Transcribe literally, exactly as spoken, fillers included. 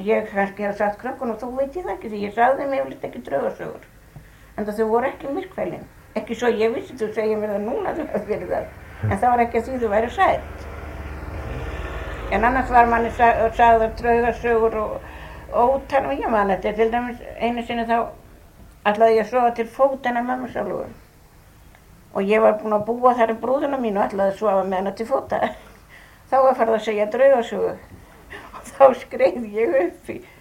ég kannski hef sagt krökkunum, þú veit ég það ekki, því ég sagði þeim yfirleitt ekki draugasögur. En þau voru ekki myrkfælin. Ekki svo ég vissi, þú segir mér það núna þú hefur verið það. En það var ekki að því þú væri sætt. En annars var manni sagðar draugasögur og ótal, og ég man þetta. Til dæmis einu sinni þá ætlaði ég að sofa til fótanna mömmu sjálfur. Og ég var búin að búa þar í brúðuna mín og ætlaði að sofa með hana til fóta. Þá var farið að segja draugasögu. Og þá skreið ég upp í